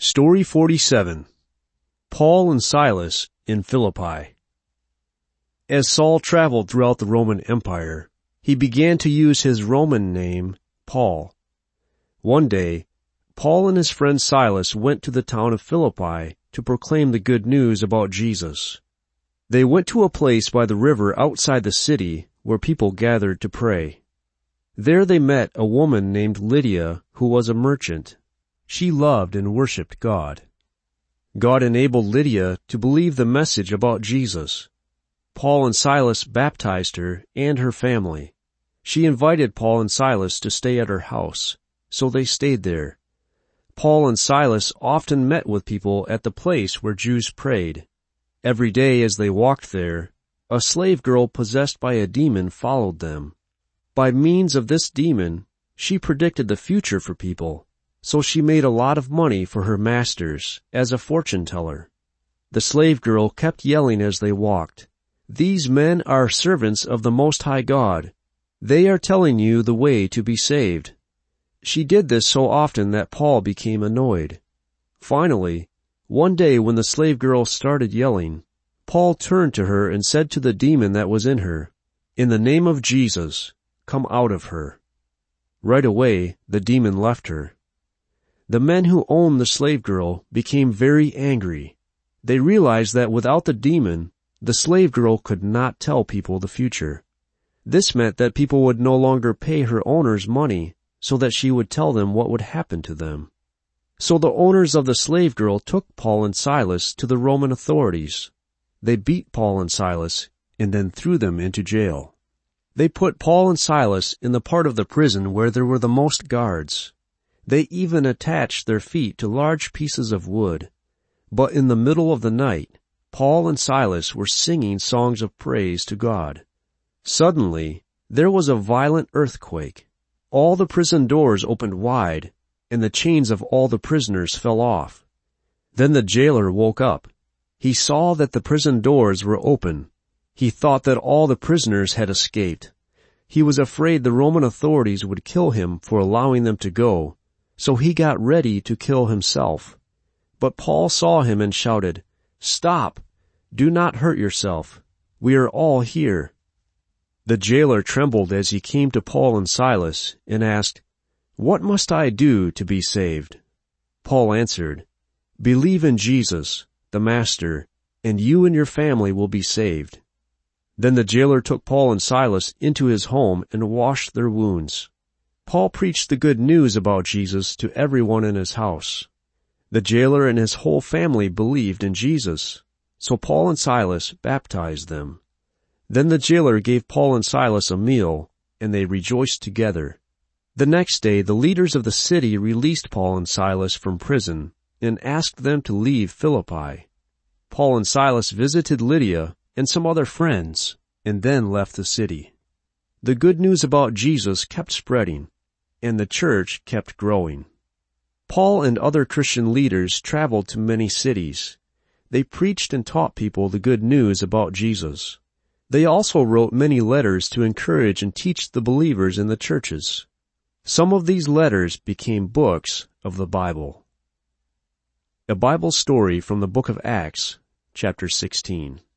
Story 47. Paul and Silas in Philippi. As Saul traveled throughout the Roman Empire, he began to use his Roman name, Paul. One day, Paul and his friend Silas went to the town of Philippi to proclaim the good news about Jesus. They went to a place by the river outside the city where people gathered to pray. There they met a woman named Lydia who was a merchant. She loved and worshipped God. God enabled Lydia to believe the message about Jesus. Paul and Silas baptized her and her family. She invited Paul and Silas to stay at her house, so they stayed there. Paul and Silas often met with people at the place where Jews prayed. Every day as they walked there, a slave girl possessed by a demon followed them. By means of this demon, she predicted the future for people. So she made a lot of money for her masters as a fortune teller. The slave girl kept yelling as they walked, "These men are servants of the Most High God. They are telling you the way to be saved." She did this so often that Paul became annoyed. Finally, one day when the slave girl started yelling, Paul turned to her and said to the demon that was in her, "In the name of Jesus, come out of her." Right away, the demon left her. The men who owned the slave girl became very angry. They realized that without the demon, the slave girl could not tell people the future. This meant that people would no longer pay her owners money so that she would tell them what would happen to them. So the owners of the slave girl took Paul and Silas to the Roman authorities. They beat Paul and Silas and then threw them into jail. They put Paul and Silas in the part of the prison where there were the most guards. They even attached their feet to large pieces of wood. But in the middle of the night, Paul and Silas were singing songs of praise to God. Suddenly, there was a violent earthquake. All the prison doors opened wide, and the chains of all the prisoners fell off. Then the jailer woke up. He saw that the prison doors were open. He thought that all the prisoners had escaped. He was afraid the Roman authorities would kill him for allowing them to go. So he got ready to kill himself. But Paul saw him and shouted, "Stop! Do not hurt yourself. We are all here." The jailer trembled as he came to Paul and Silas and asked, "What must I do to be saved?" Paul answered, "Believe in Jesus, the Master, and you and your family will be saved." Then the jailer took Paul and Silas into his home and washed their wounds. Paul preached the good news about Jesus to everyone in his house. The jailer and his whole family believed in Jesus, so Paul and Silas baptized them. Then the jailer gave Paul and Silas a meal, and they rejoiced together. The next day the leaders of the city released Paul and Silas from prison and asked them to leave Philippi. Paul and Silas visited Lydia and some other friends, and then left the city. The good news about Jesus kept spreading, and the church kept growing. Paul and other Christian leaders traveled to many cities. They preached and taught people the good news about Jesus. They also wrote many letters to encourage and teach the believers in the churches. Some of these letters became books of the Bible. A Bible story from the book of Acts, chapter 16.